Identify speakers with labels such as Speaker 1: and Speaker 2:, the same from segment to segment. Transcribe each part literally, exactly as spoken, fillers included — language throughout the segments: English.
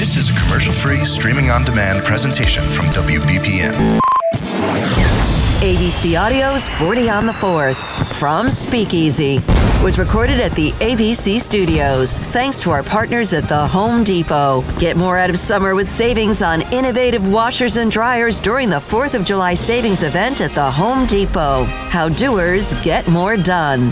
Speaker 1: This is a commercial-free, streaming-on-demand presentation from W B P M.
Speaker 2: A B C Audio's forty on the fourth from Speakeasy was recorded at the A B C Studios. Thanks to our partners at the Home Depot. Get more out of summer with savings on innovative washers and dryers during the fourth of July savings event at the Home Depot. How doers get more done.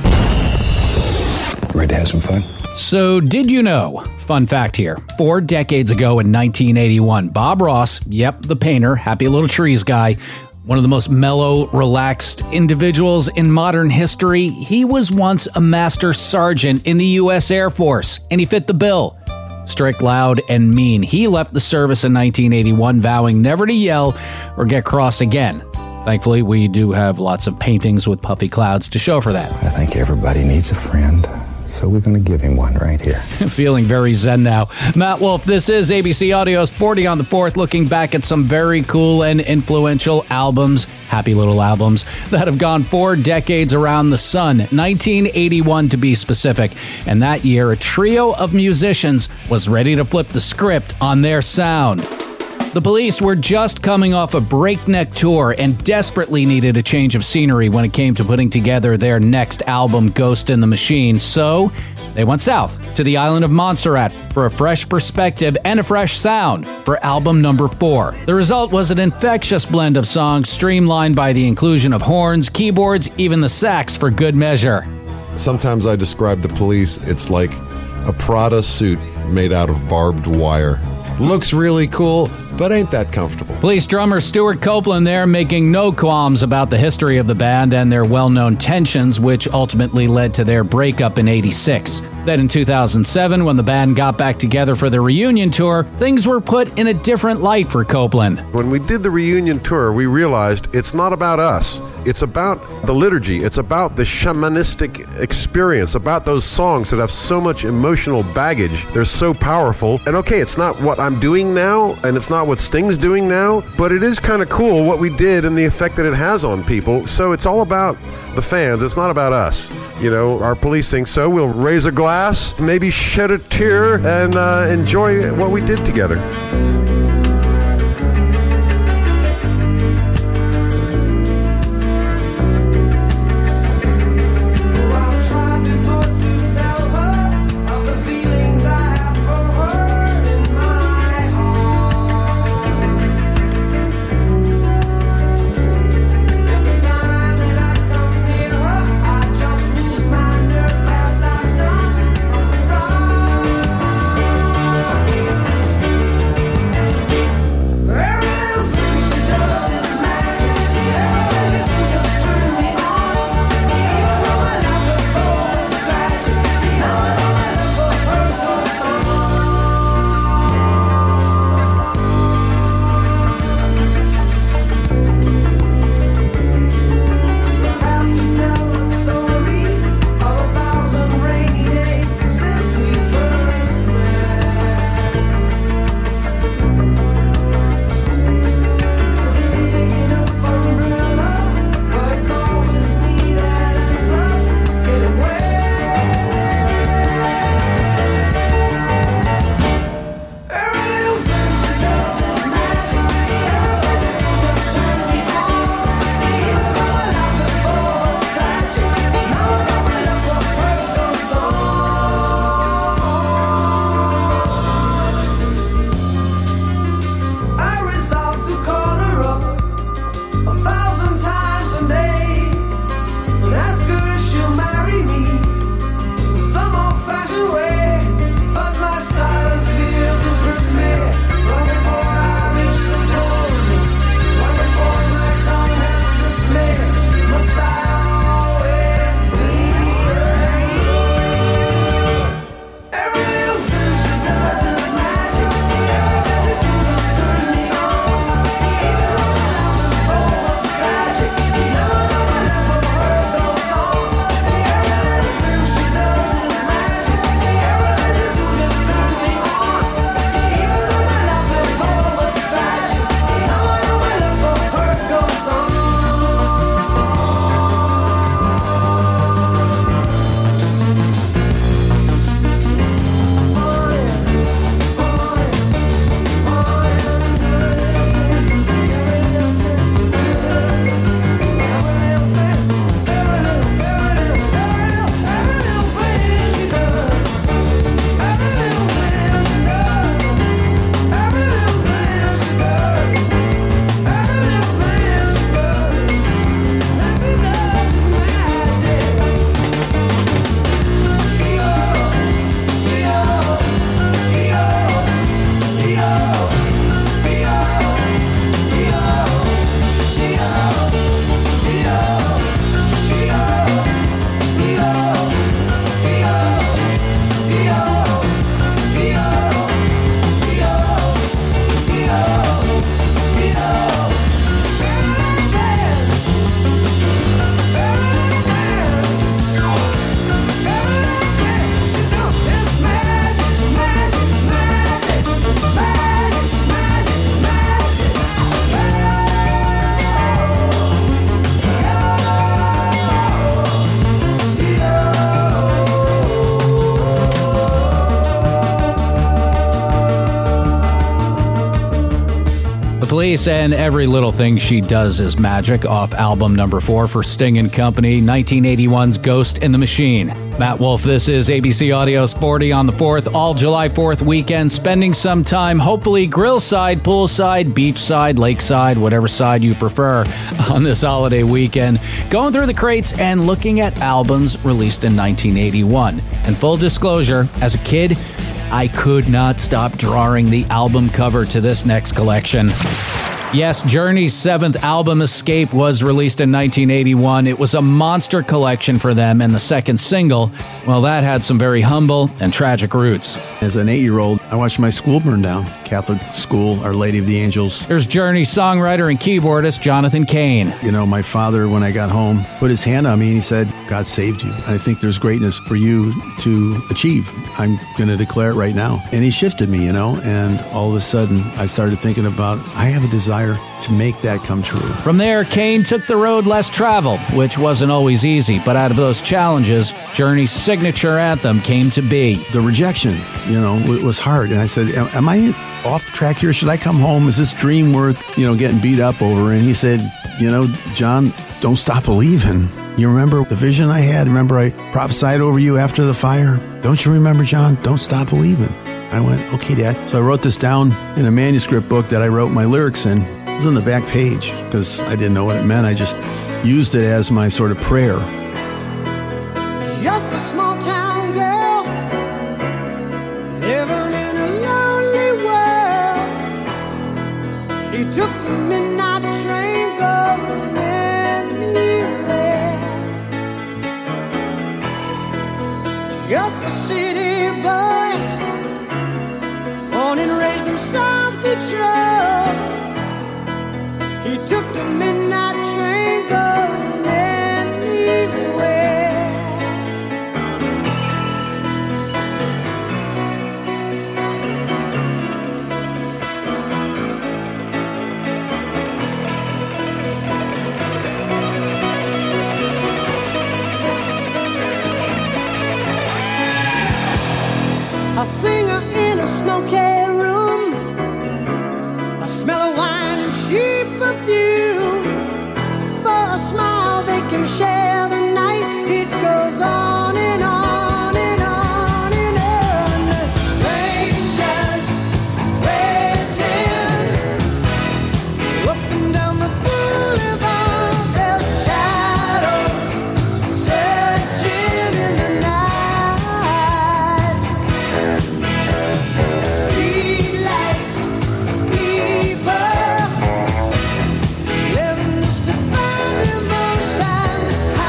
Speaker 3: Ready to have some fun?
Speaker 4: So, did you know? Fun fact here. Four decades ago in nineteen eighty-one, Bob Ross, yep, the painter, happy little trees guy, one of the most mellow, relaxed individuals in modern history, he was once a master sergeant in the U S Air Force, and he fit the bill. Strict, loud, and mean. He left the service in nineteen eighty-one, vowing never to yell or get cross again. Thankfully, we do have lots of paintings with puffy clouds to show for that.
Speaker 3: I think everybody needs a friend, so we're going to give him one right here.
Speaker 4: Feeling very zen now. Matt Wolf, this is A B C Audio's forty on the fourth, looking back at some very cool and influential albums, happy little albums, that have gone four decades around the sun, nineteen eighty-one to be specific. And that year, a trio of musicians was ready to flip the script on their sound. The Police were just coming off a breakneck tour and desperately needed a change of scenery when it came to putting together their next album, Ghost in the Machine. So they went south to the island of Montserrat for a fresh perspective and a fresh sound for album number four. The result was an infectious blend of songs streamlined by the inclusion of horns, keyboards, even the sax for good measure.
Speaker 5: Sometimes I describe the Police, it's like a Prada suit made out of barbed wire. Looks really cool, but ain't that comfortable.
Speaker 4: Police drummer Stuart Copeland there, making no qualms about the history of the band and their well-known tensions, which ultimately led to their breakup in eighty-six. Then in two thousand seven, when the band got back together for the reunion tour, things were put in a different light for Copeland.
Speaker 6: When we did the reunion tour, we realized it's not about us. It's about the liturgy. It's about the shamanistic experience, about those songs that have so much emotional baggage. They're so powerful. And okay, it's not what I'm doing now, and it's not what Sting's doing now, but it is kind of cool what we did and the effect that it has on people. So it's all about the fans. It's not about us. You know, our Police thing. So we'll raise a glass, maybe shed a tear, and uh, enjoy what we did together.
Speaker 4: The Police and Every Little Thing She Does Is Magic off album number four for Sting and Company, nineteen eighty-one's Ghost in the Machine. Matt Wolf, this is A B C Audio Sporty on the fourth, all July fourth weekend, spending some time, hopefully grillside, poolside, beachside, lakeside, whatever side you prefer on this holiday weekend, going through the crates and looking at albums released in nineteen eighty-one. And full disclosure, as a kid, I could not stop drawing the album cover to this next collection. Yes, Journey's seventh album, Escape, was released in nineteen eighty-one. It was a monster collection for them, and the second single, well, that had some very humble and tragic roots.
Speaker 7: As an eight-year-old, I watched my school burn down. Catholic school, Our Lady of the Angels.
Speaker 4: Here's Journey songwriter and keyboardist Jonathan Cain.
Speaker 7: You know, my father, when I got home, put his hand on me and he said, God saved you. I think there's greatness for you to achieve. I'm going to declare it right now. And he shifted me, you know, and all of a sudden I started thinking about, I have a desire to make that come true.
Speaker 4: From there, Cain took the road less traveled, which wasn't always easy, but out of those challenges, Journey's signature anthem came to be.
Speaker 7: The rejection, you know, it was hard. And I said, am I off track here? Should I come home? Is this dream worth, you know, getting beat up over? And he said, you know, John, don't stop believing. You remember the vision I had? Remember I prophesied over you after the fire? Don't you remember, John? Don't stop believing. I went, okay, Dad. So I wrote this down in a manuscript book that I wrote my lyrics in. It was on the back page because I didn't know what it meant. I just used it as my sort of prayer.
Speaker 8: Just a small town girl living in a lonely world. She took the midnight train going anywhere. Just a city boy, born and raised in South Detroit. He took the midnight train going anywhere. A singer in a smoky room, a smell of wine and cheap perfume. For a smile they can share the night. It goes on and on and on and on. Strangers waiting up and down the boulevard. Their shadows searching in the night. Streetlights, people living just to find emotion.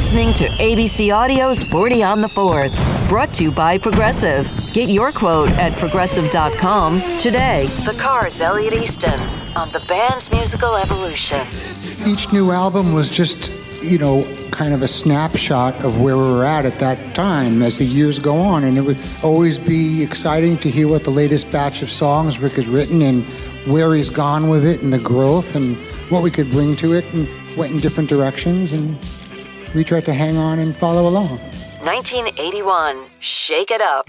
Speaker 2: listening to A B C Audio's forty on the fourth, brought to you by Progressive. Get your quote at progressive dot com today. The Cars' Elliot Easton on the band's musical evolution.
Speaker 9: Each new album was just, you know, kind of a snapshot of where we were at at that time as the years go on. And it would always be exciting to hear what the latest batch of songs Rick has written and where he's gone with it and the growth and what we could bring to it, and went in different directions. And we tried to hang on and follow along.
Speaker 2: nineteen eighty-one, Shake It Up.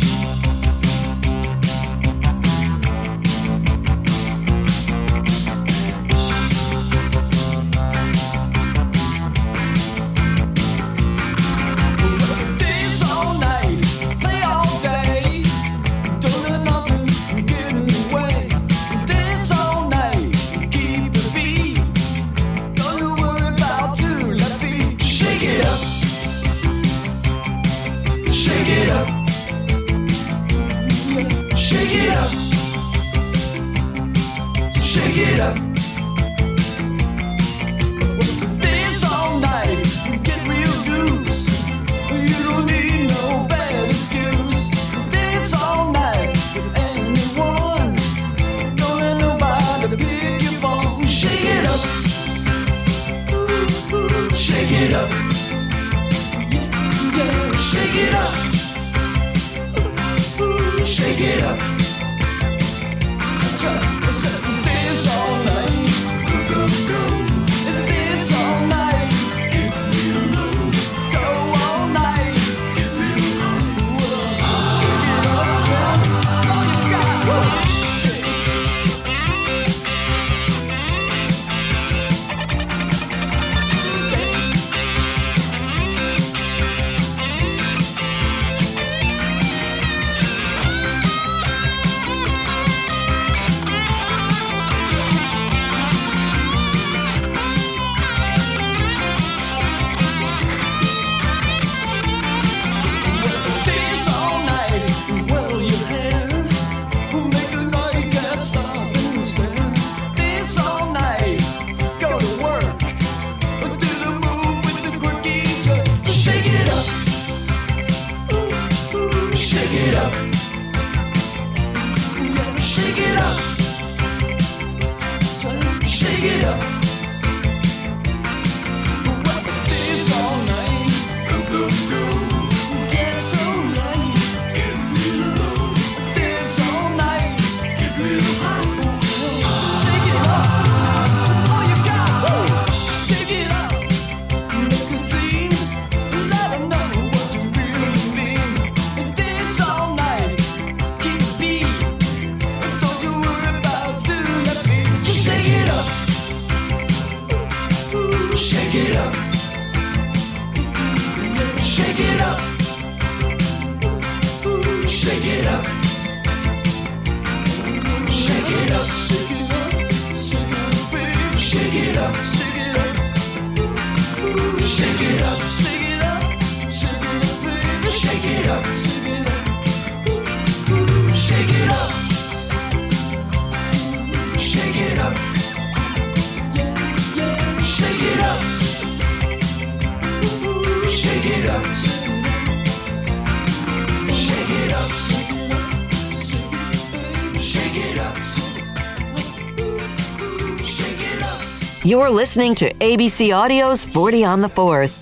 Speaker 2: You're listening to A B C Audio's forty on the fourth.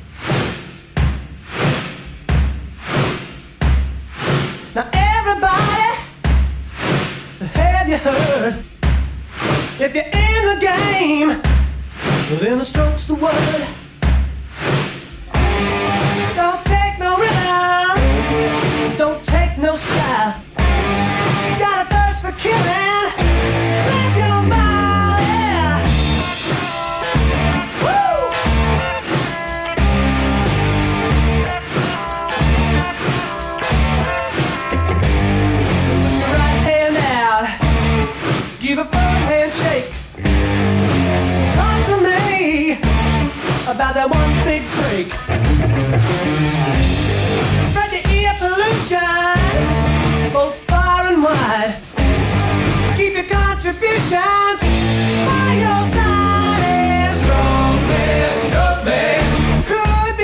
Speaker 8: Now everybody, have you heard? If you're in the game, then the stroke's the word. Don't take no rhythm, don't take no style. Got a thirst for killing, let your body. Give a firm handshake. Talk to me about that one big break. Spread the ear pollution both far and wide. Keep your contributions by your side. Strong man, stroke man. Could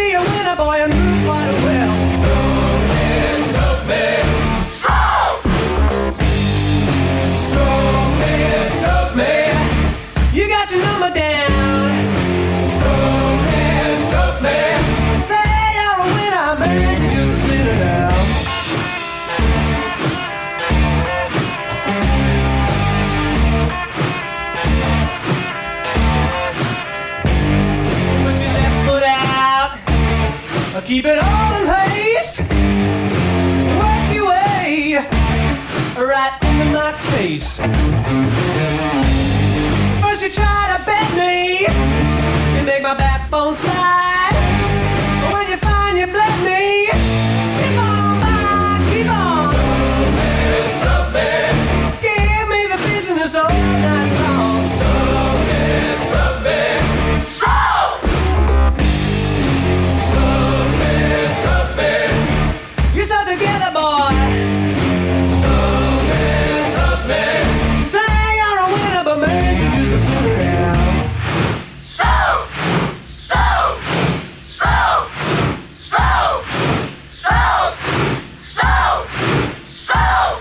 Speaker 8: Keep it all in place. Work your way right into my face. First you try to bend me, you make my backbone slide. But when you find you bled me, skip on by, keep on. Stop me, stop me. Give me the business all night long. Stop me, stop me. Stop! Stop me, stop me. You start together, boy. Stop me, stop me. Say you're a winner, but man, you just a sinner now. Stop! Stop! Stop! Stop! Stop! Stop! Stop!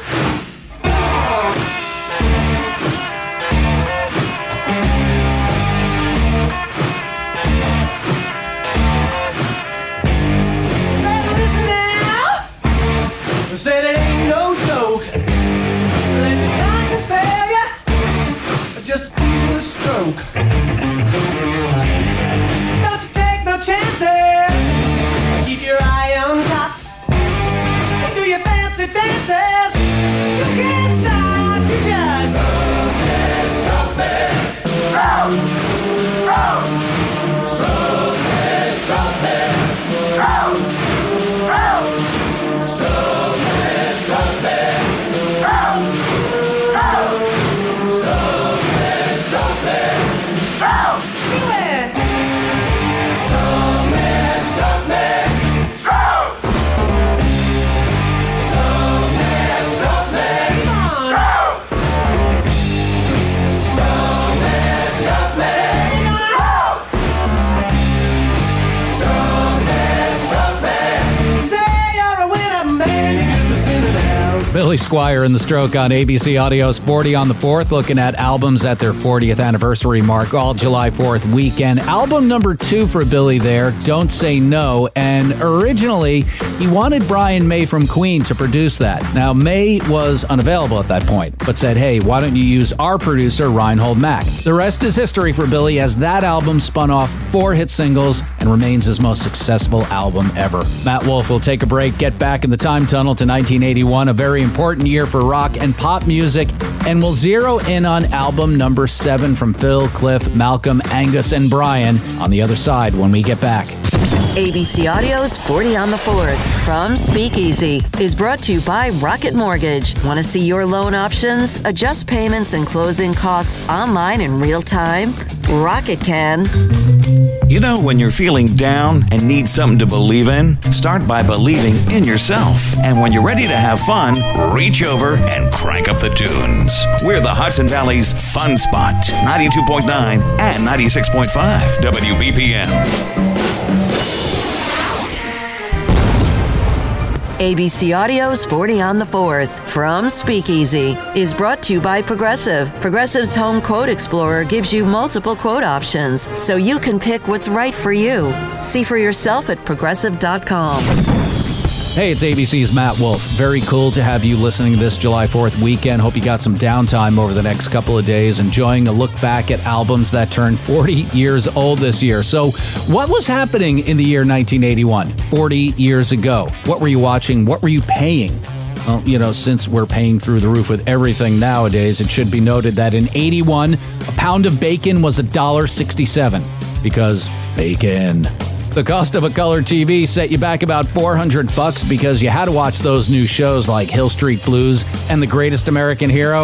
Speaker 8: Better listen now. Said it ain't no joke. Let your conscience fail you. Just feel the stroke. Don't you take no chances. Keep your eye on top. Do your fancy dances. You can't stop. You just stop it, stop it. Stop, stop, stop it, stop it. Stop, stop, stop it, stop it. Stop, stop, stop it, stop it. Stop, do it. Stop me, stop me. Stop. Stop me, stop me. Come on. Stop. Stop me, stop me. Stop. Stop me, stop me. Say you're a winner, man. You get the sinner now.
Speaker 4: Billy Squier and the Stroke on A B C Audio's forty on the fourth, looking at albums at their fortieth anniversary mark, all July fourth weekend. Album number two for Billy there, Don't Say No, and originally he wanted Brian May from Queen to produce that. Now, May was unavailable at that point, but said, hey, why don't you use our producer, Reinhold Mack? The rest is history for Billy, as that album spun off four hit singles and remains his most successful album ever. Matt Wolf will take a break, get back in the time tunnel to nineteen eighty-one, a very important year for rock and pop music, and we'll zero in on album number seven from Phil, Cliff, Malcolm, Angus, and Brian on the other side when we get back.
Speaker 2: A B C Audio's forty on the fourth from Speakeasy is brought to you by Rocket Mortgage. Want to see your loan options, adjust payments and closing costs online in real time? Rocket can.
Speaker 10: You know, when you're feeling down and need something to believe in, start by believing in yourself. And when you're ready to have fun, reach over and crank up the tunes. We're the Hudson Valley's Fun Spot, ninety-two point nine and ninety-six point five W B P M.
Speaker 2: A B C Audio's forty on the fourth from Speakeasy is brought to you by Progressive. Progressive's Home Quote Explorer gives you multiple quote options, so you can pick what's right for you. See for yourself at progressive dot com.
Speaker 4: Hey, it's A B C's Matt Wolf. Very cool to have you listening this July fourth weekend. Hope you got some downtime over the next couple of days, enjoying a look back at albums that turned forty years old this year. So, what was happening in the year nineteen eighty-one, forty years ago? What were you watching? What were you paying? Well, you know, since we're paying through the roof with everything nowadays, it should be noted that in eighty-one, a pound of bacon was one dollar sixty-seven, because bacon. The cost of a color T V set you back about four hundred bucks because you had to watch those new shows like Hill Street Blues and The Greatest American Hero.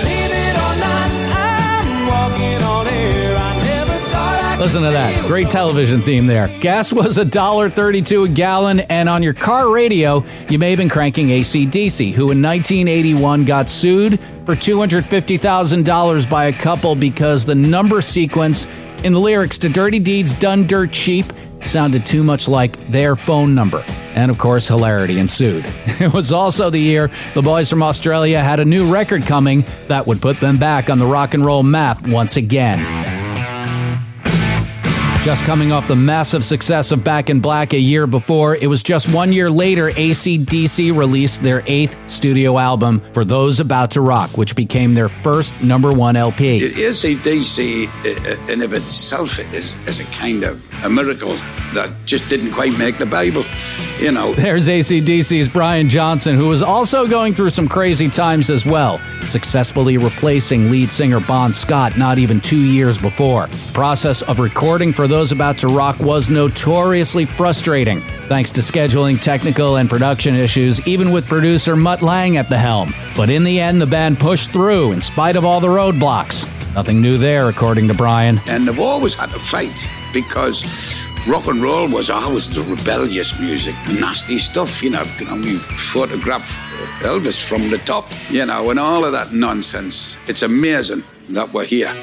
Speaker 4: Listen to that. Great television theme there. Gas was one dollar thirty-two a gallon, and on your car radio, you may have been cranking A C D C, who in nineteen eighty-one got sued for two hundred fifty thousand dollars by a couple because the number sequence in the lyrics to Dirty Deeds Done Dirt Cheap sounded too much like their phone number. And of course, hilarity ensued. It was also the year the boys from Australia had a new record coming that would put them back on the rock and roll map once again. Just coming off the massive success of Back in Black a year before, it was just one year later A C D C released their eighth studio album, For Those About to Rock, which became their first number one L P.
Speaker 11: A C D C in of itself is, is a kind of a miracle that just didn't quite make the Bible, you know.
Speaker 4: There's A C D C's Brian Johnson, who was also going through some crazy times as well, successfully replacing lead singer Bon Scott not even two years before. The process of recording For Those About to Rock was notoriously frustrating, thanks to scheduling, technical, and production issues, even with producer Mutt Lange at the helm. But in the end, the band pushed through in spite of all the roadblocks. Nothing new there, according to Brian.
Speaker 11: And they've always had to fight because rock and roll was always the rebellious music, the nasty stuff, you know. You know, we photograph Elvis from the top, you know, and all of that nonsense. It's amazing that we're here.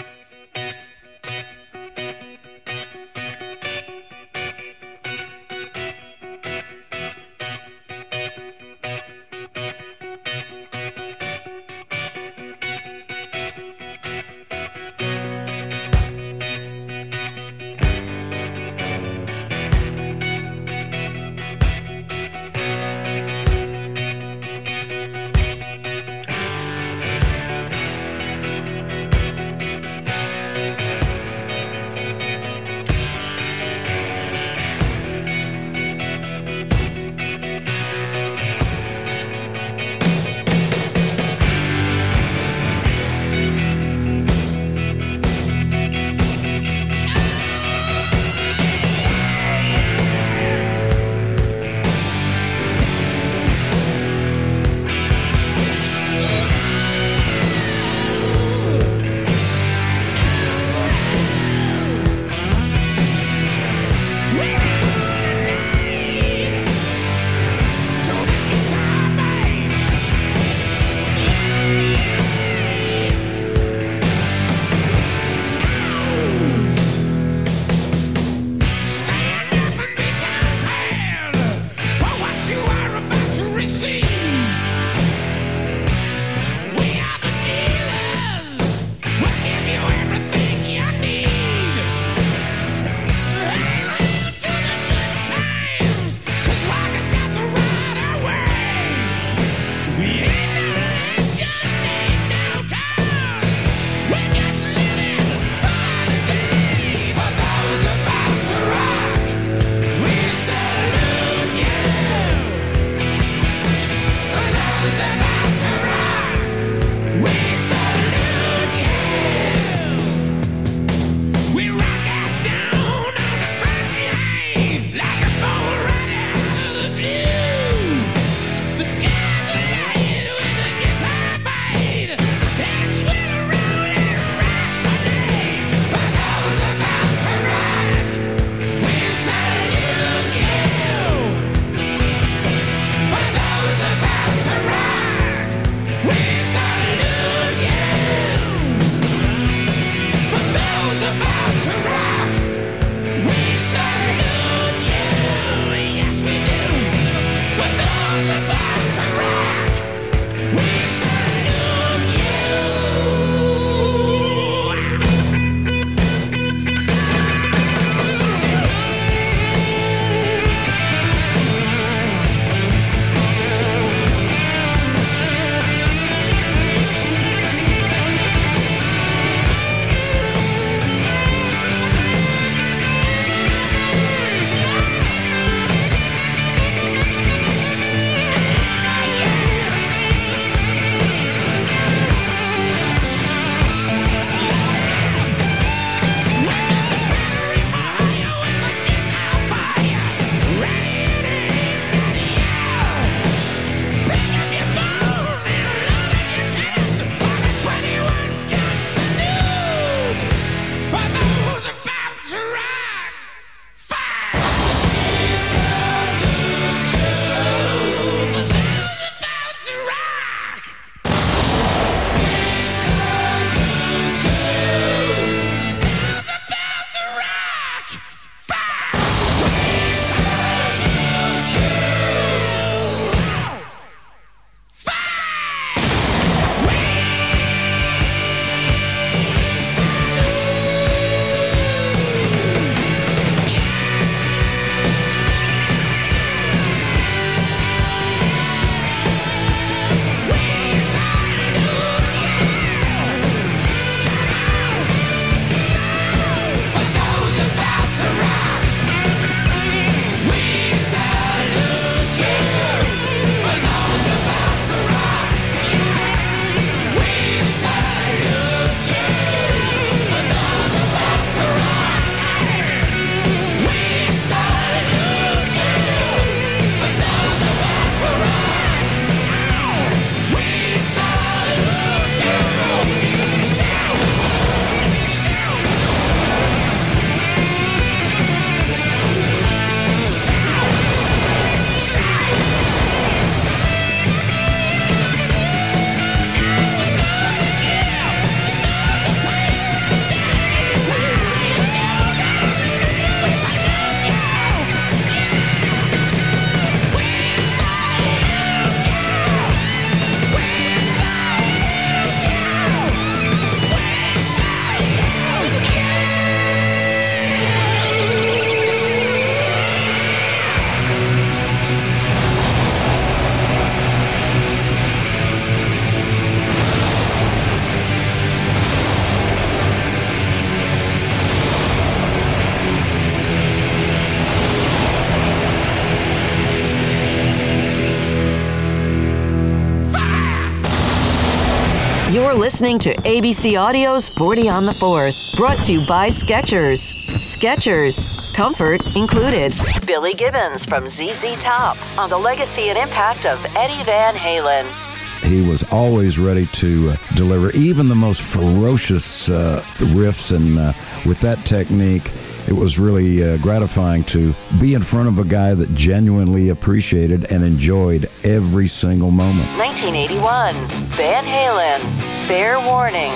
Speaker 2: listening to A B C Audio's forty on the fourth, brought to you by Skechers. Skechers, comfort included. Billy Gibbons from Z Z Top on the legacy and impact of Eddie Van Halen.
Speaker 12: He was always ready to uh, deliver even the most ferocious uh, riffs, and uh, with that technique, it was really uh, gratifying to be in front of a guy that genuinely appreciated and enjoyed every single moment.
Speaker 2: nineteen eighty-one, Van Halen, Fair Warning.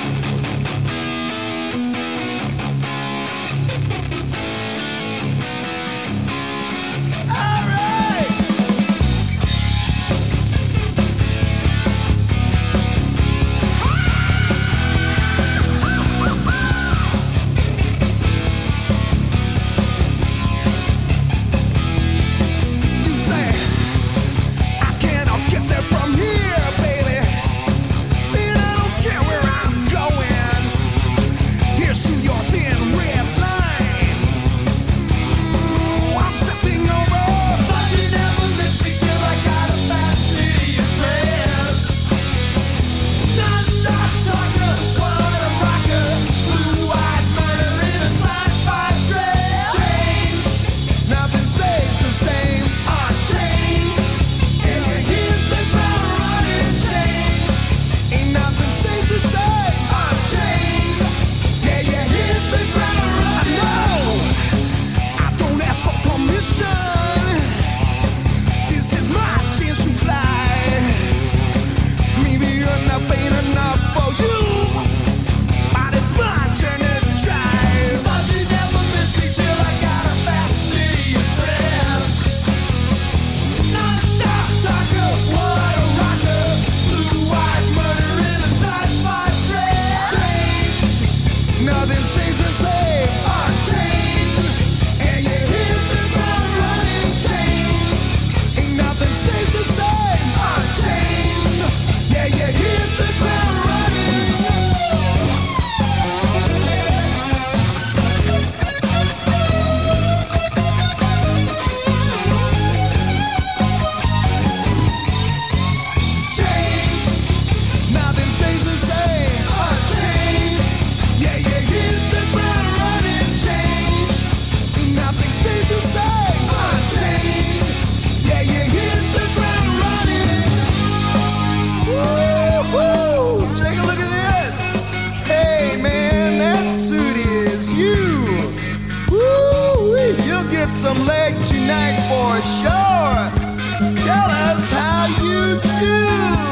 Speaker 8: Some leg tonight for sure. Tell us how you do.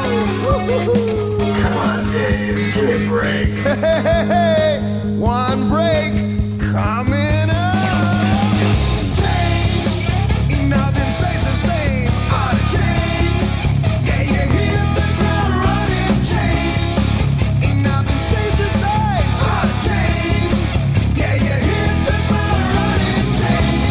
Speaker 13: Come on, Dave, give me a break.
Speaker 8: Hey, hey, hey, one break coming up. Change, ain't nothing stays the same. Ought to change. Yeah, you hit the ground running. Change, ain't nothing stays the same. Ought to change. Yeah, you hit the ground running. Change.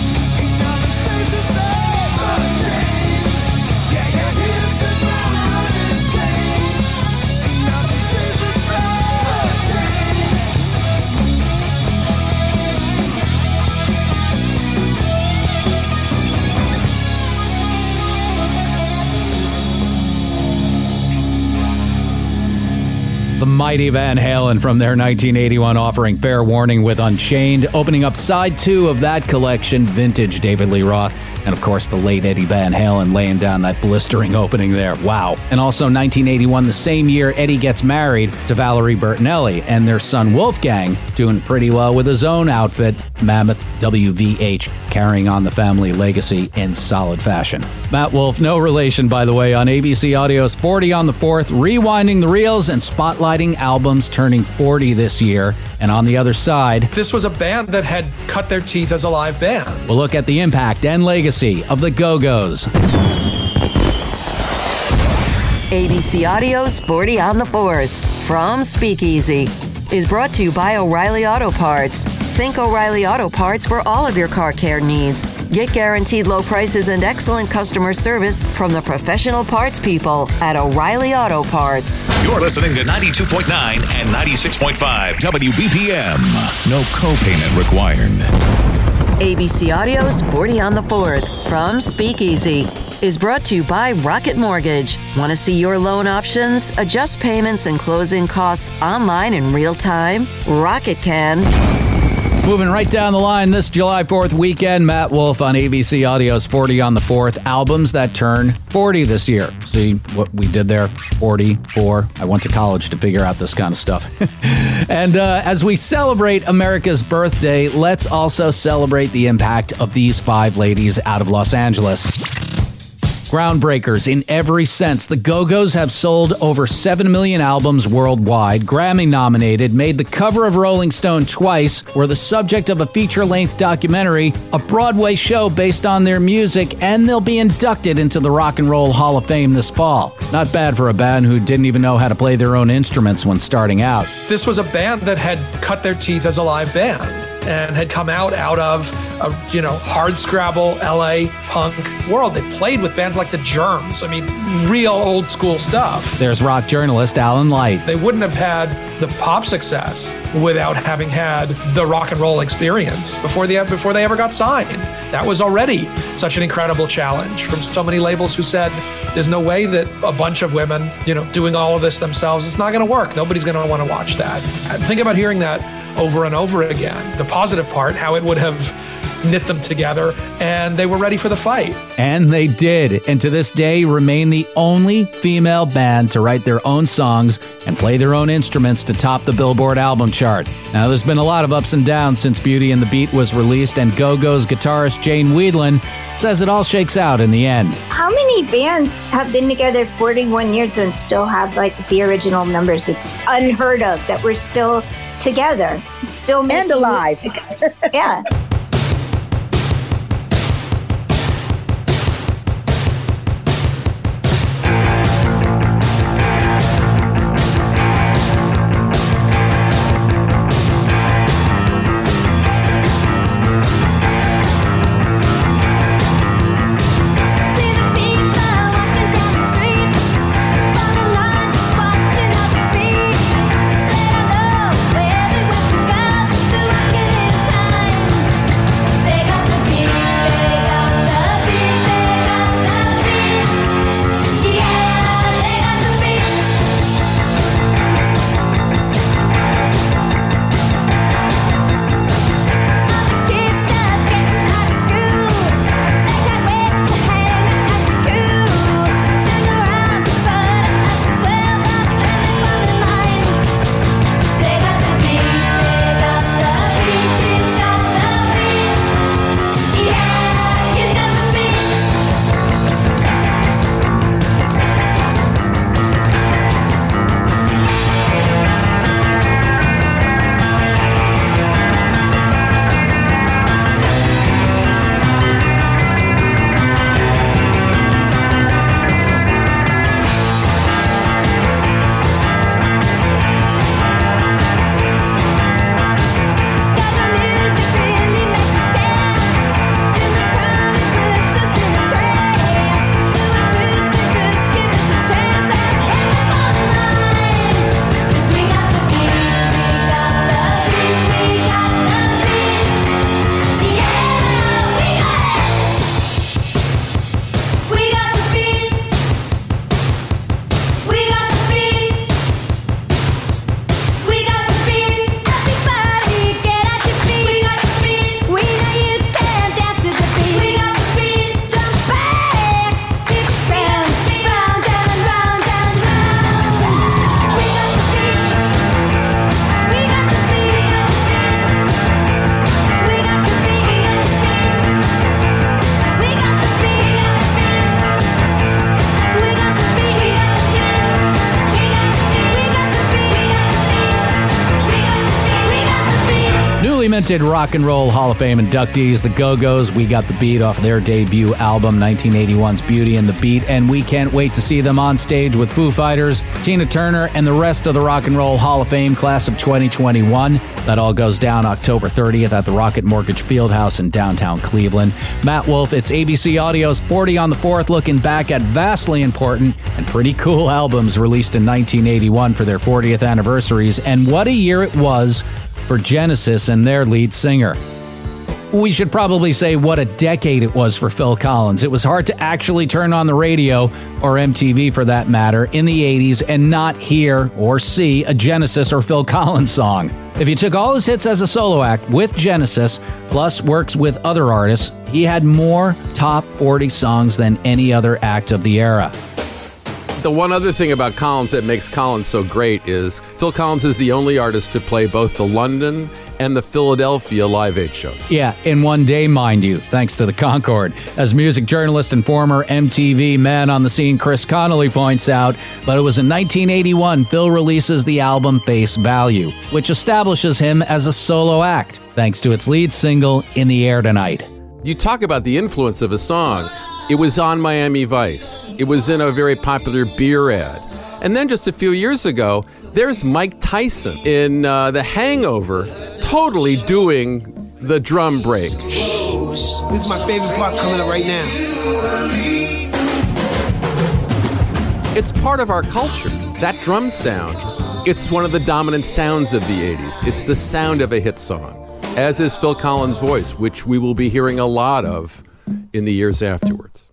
Speaker 4: The mighty Van Halen from their nineteen eighty-one offering Fair Warning with Unchained, opening up side two of that collection, vintage David Lee Roth. And of course, the late Eddie Van Halen laying down that blistering opening there. Wow. And also nineteen eighty-one, the same year, Eddie gets married to Valerie Bertinelli, and their son Wolfgang doing pretty well with his own outfit, Mammoth W V H, carrying on the family legacy in solid fashion. Matt Wolf, no relation, by the way, on A B C Audio's forty on the fourth, rewinding the reels and spotlighting albums turning forty this year. And on the other side,
Speaker 14: this was a band that had cut their teeth as a live band.
Speaker 4: We'll look at the impact and legacy of the Go-Go's.
Speaker 2: A B C Audio's forty on the fourth from Speakeasy is brought to you by O'Reilly Auto Parts. Think O'Reilly Auto Parts for all of your car care needs. Get guaranteed low prices and excellent customer service from the professional parts people at O'Reilly Auto Parts.
Speaker 15: You're listening to ninety-two point nine and ninety-six point five W B P M. No co-payment required.
Speaker 2: A B C Audio's forty on the fourth from Speakeasy is brought to you by Rocket Mortgage. Want to see your loan options, adjust payments, and closing costs online in real time? Rocket can.
Speaker 4: Moving right down the line this July fourth weekend, Matt Wolf on A B C Audio's forty on the fourth, albums that turn forty this year. See what we did there? forty-four. I went to college to figure out this kind of stuff. And uh, as we celebrate America's birthday, let's also celebrate the impact of these five ladies out of Los Angeles. Groundbreakers in every sense, the Go-Go's have sold over seven million albums worldwide, Grammy nominated, made the cover of Rolling Stone twice, were the subject of a feature-length documentary, a Broadway show based on their music, and they'll be inducted into the Rock and Roll Hall of Fame this fall. Not bad for a band who didn't even know how to play their own instruments when starting out.
Speaker 14: This was a band that had cut their teeth as a live band and had come out out of a, you know, hard scrabble L A punk world. They played with bands like the Germs. I mean, real old school stuff.
Speaker 4: There's rock journalist Alan Light.
Speaker 14: They wouldn't have had the pop success without having had the rock and roll experience before they before they ever got signed. That was already such an incredible challenge from so many labels who said, there's no way that a bunch of women, you know, doing all of this themselves, it's not going to work. Nobody's going to want to watch that. Think about hearing that over and over again. The positive part, how it would have knit them together, and they were ready for the fight.
Speaker 4: And they did, and to this day remain the only female band to write their own songs and play their own instruments to top the Billboard album chart. Now, there's been a lot of ups and downs since Beauty and the Beat was released, and Go-Go's guitarist Jane Wiedlin says it all shakes out in the end.
Speaker 16: How many bands have been together forty-one years and still have like the original numbers? It's unheard of that we're still together, still making,
Speaker 17: and alive.
Speaker 16: Yeah.
Speaker 4: Minted Rock and Roll Hall of Fame inductees, the Go-Go's. We got the beat off their debut album, nineteen eighty-one's Beauty and the Beat, and we can't wait to see them on stage with Foo Fighters, Tina Turner, and the rest of the Rock and Roll Hall of Fame class of twenty twenty-one. That all goes down October thirtieth at the Rocket Mortgage Fieldhouse in downtown Cleveland. Matt Wolf, it's A B C Audio's forty on the fourth, looking back at vastly important and pretty cool albums released in nineteen eighty-one for their fortieth anniversaries, and what a year it was for Genesis and their lead singer. we should probably say what a decade it was for Phil Collins. It was hard to actually turn on the radio, or M T V for that matter, in the eighties and not hear or see a Genesis or Phil Collins song. If you took all his hits as a solo act with Genesis, plus works with other artists, he had more top forty songs than any other act of the era.
Speaker 17: The one other thing about Collins that makes Collins so great is Phil Collins is the only artist to play both the London and the Philadelphia Live Aid shows.
Speaker 4: Yeah, in one day, mind you, thanks to the Concorde. As music journalist and former M T V man on the scene Chris Connolly points out, but it was in nineteen eighty-one Phil releases the album Face Value, which establishes him as a solo act, thanks to its lead single, In the Air Tonight.
Speaker 17: You talk about the influence of a song. It was on Miami Vice. It was in a very popular beer ad. And then just a few years ago, there's Mike Tyson in uh, The Hangover, totally doing the drum break.
Speaker 18: This is my favorite part coming up right now.
Speaker 17: It's part of our culture, that drum sound. It's one of the dominant sounds of the eighties. It's the sound of a hit song, as is Phil Collins' voice, which we will be hearing a lot of in the years afterwards.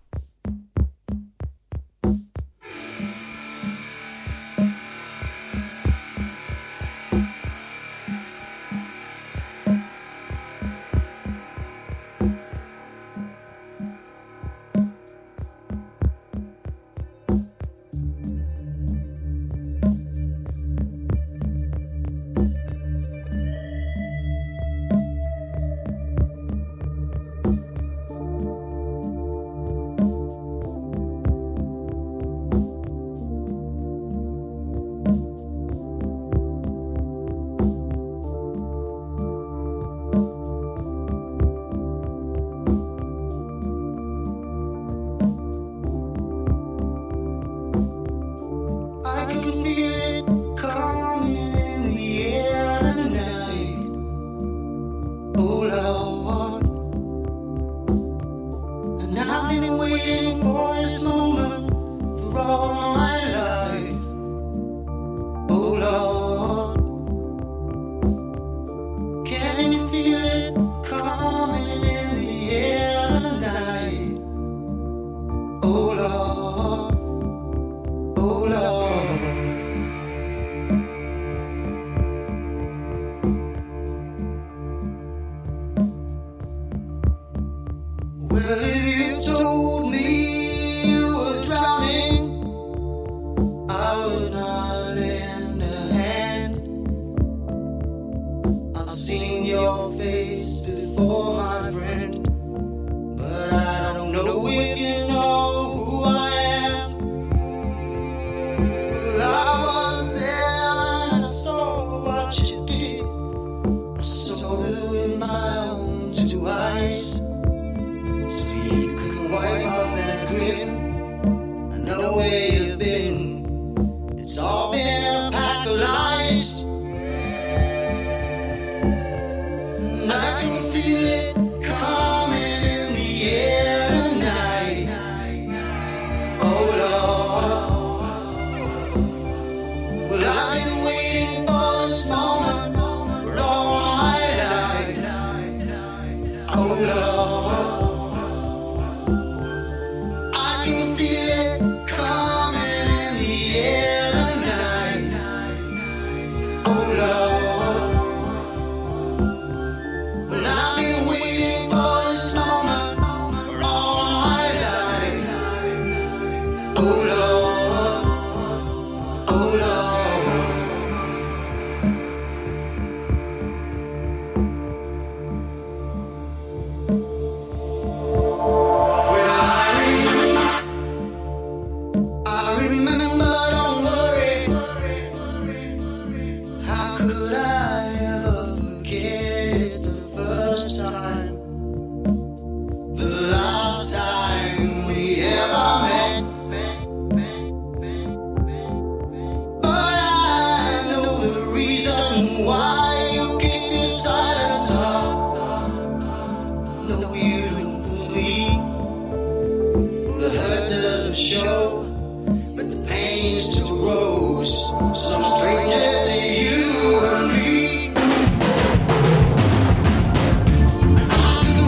Speaker 8: I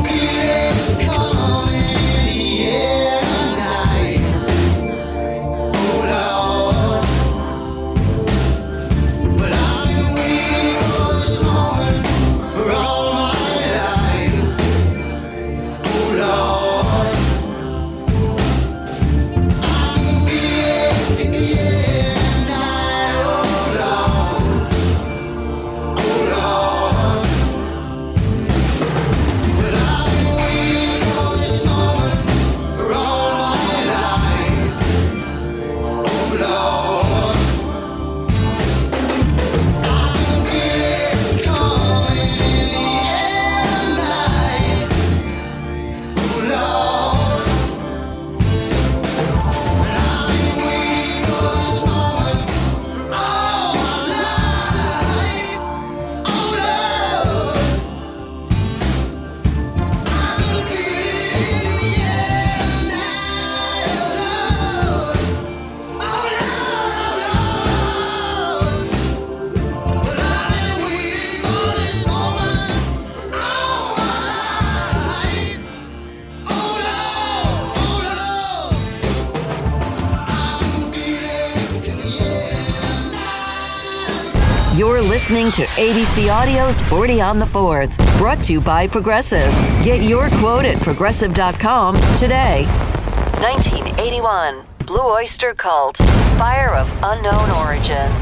Speaker 2: listening to A B C Audio's forty on the fourth, brought to you by Progressive. Get your quote at progressive dot com today. nineteen eighty-one, Blue Oyster Cult, Fire of Unknown Origin.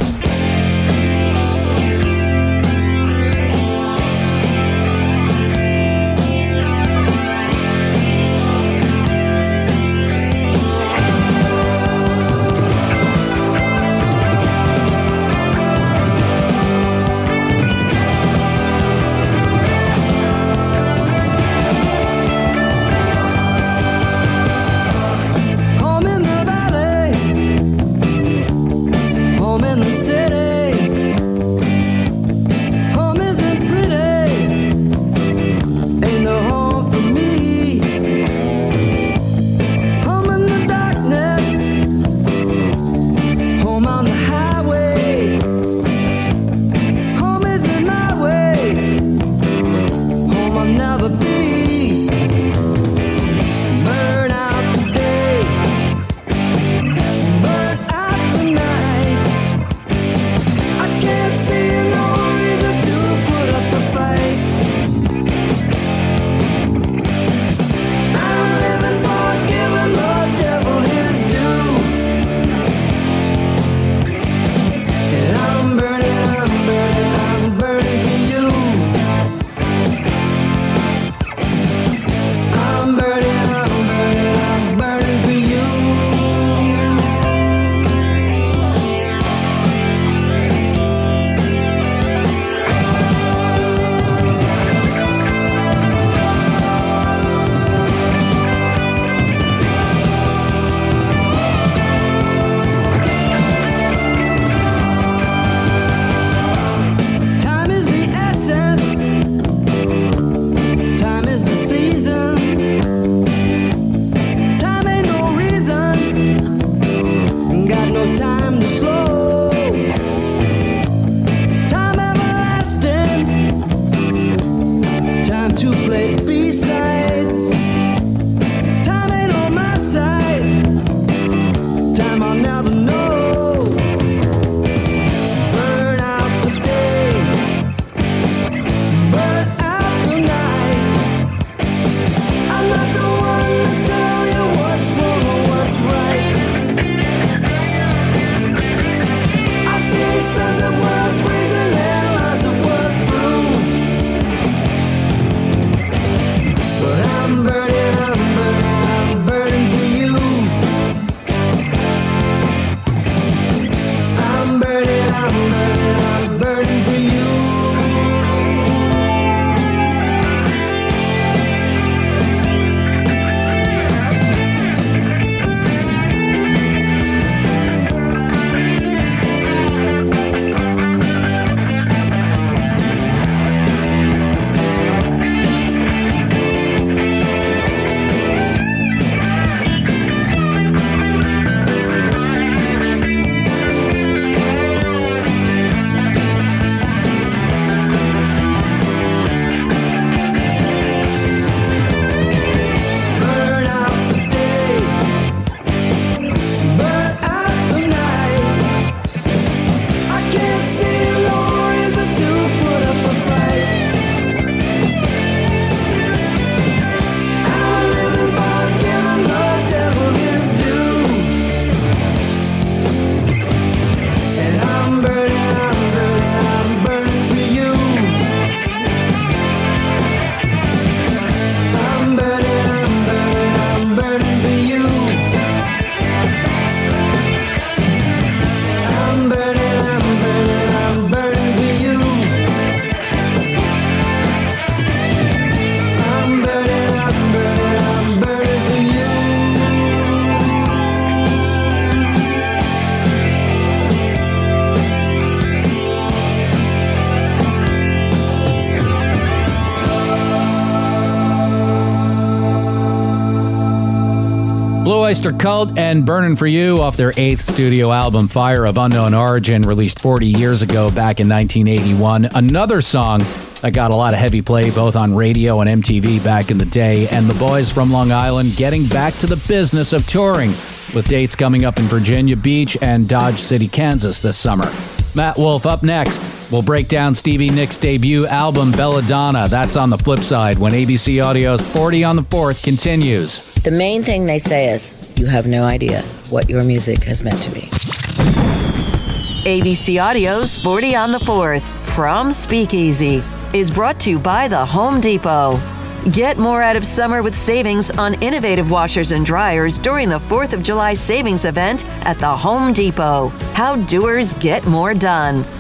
Speaker 4: Blue Oyster Cult and Burnin' For You off their eighth studio album, Fire of Unknown Origin, released forty years ago back in nineteen eighty-one. Another song that got a lot of heavy play both on radio and M T V back in the day, and the boys from Long Island getting back to the business of touring with dates coming up in Virginia Beach and Dodge City, Kansas this summer. Matt Wolf up next. We'll break down Stevie Nicks' debut album, Belladonna. That's on the flip side when A B C Audio's forty on the fourth continues.
Speaker 19: The main thing they say is, you have no idea what your music has meant to me.
Speaker 2: A B C Audio's forty on the fourth from Speakeasy is brought to you by the Home Depot. Get more out of summer with savings on innovative washers and dryers during the fourth of July savings event at the Home Depot. How doers get more done.